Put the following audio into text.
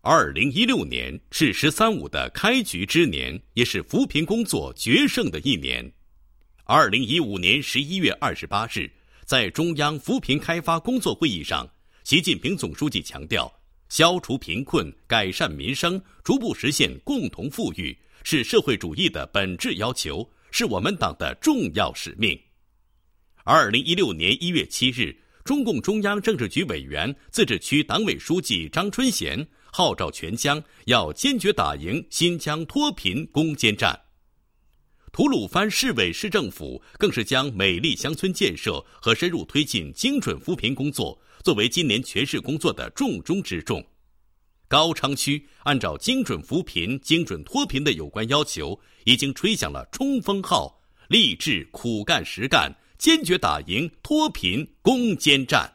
2016年是“13+5”的开局之年，也是扶贫工作决胜的一年。2015年11月28日，在中央扶贫开发工作会议上，习近平总书记强调，消除贫困、改善民生、逐步实现共同富裕，是社会主义的本质要求，是我们党的重要使命。2016年1月7日，中共中央政治局委员、自治区党委书记张春贤号召全疆要坚决打赢新疆脱贫攻坚战。吐鲁番市委市政府更是将美丽乡村建设和深入推进精准扶贫工作作为今年全市工作的重中之重。高昌区按照精准扶贫、精准脱贫的有关要求，已经吹响了冲锋号，立志苦干实干，坚决打赢脱贫攻坚战。